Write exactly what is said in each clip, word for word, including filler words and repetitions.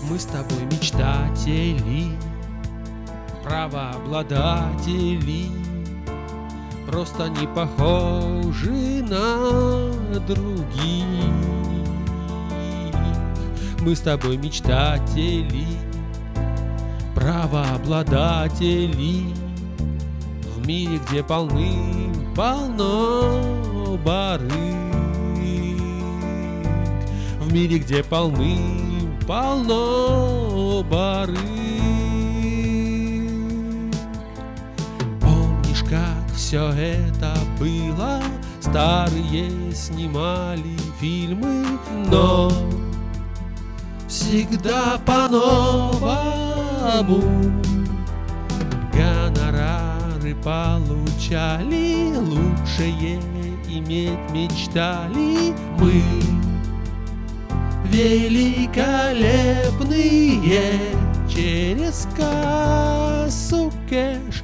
Мы с тобой мечтатели, правообладатели, просто не похожи на других. Мы с тобой мечтатели, правообладатели, в мире, где полным-полно барыг, в мире, где полным-полно барыг. Помнишь, как все это было? Старые снимали фильмы, но всегда по-новому. Гонорары получали, лучшее иметь мечтали мы. Великолепные, через кассу кэш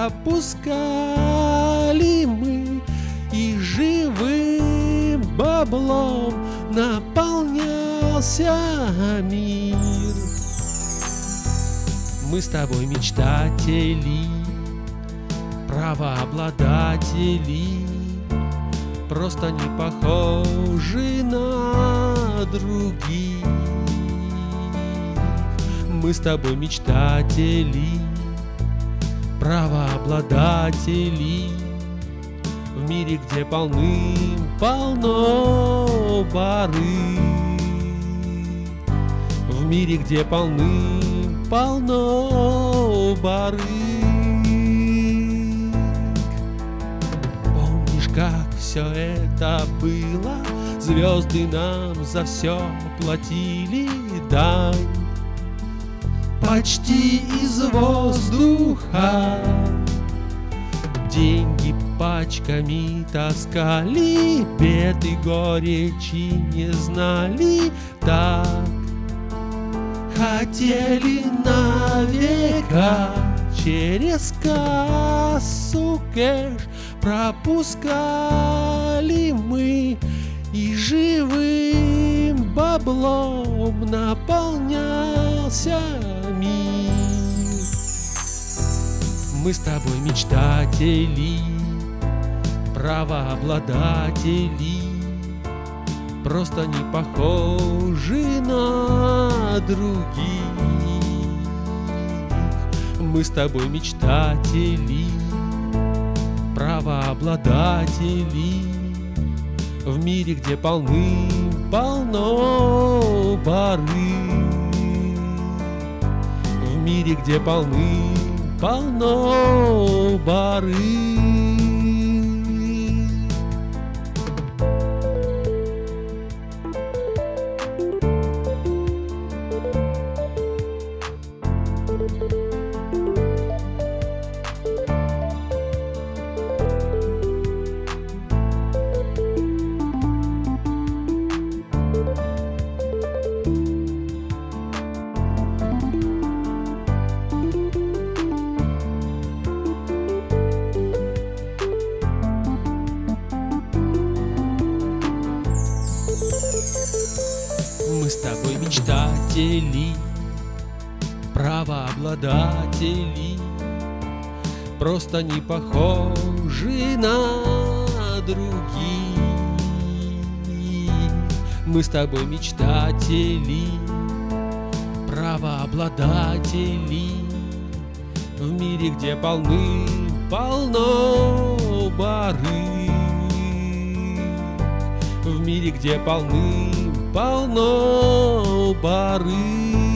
пропускали мы, и живым баблом наполнялся мир. Мы с тобой мечтатели, правообладатели, просто не похожи на других. Мы с тобой мечтатели, правообладатели, в мире, где полным-полно барыг, в мире, где полным-полно барыг. Помнишь, как все это было? Звезды нам за все платили дань, почти из воздуха. Деньги пачками таскали, бед и горечи не знали. Так хотели на века, через кассу кэш пропускали мы, и живым баблом наполнялся мир. Мы с тобой мечтатели, правообладатели, просто не похожи на других. Мы с тобой мечтатели, правообладатели, в мире, где полным-полно барыг, в мире, где полным-полно барыг. Мы с тобой мечтатели, правообладатели, просто не похожи на других. Мы с тобой мечтатели, правообладатели, в мире, где полным-полно барыг, в мире, где полным-полно барыг.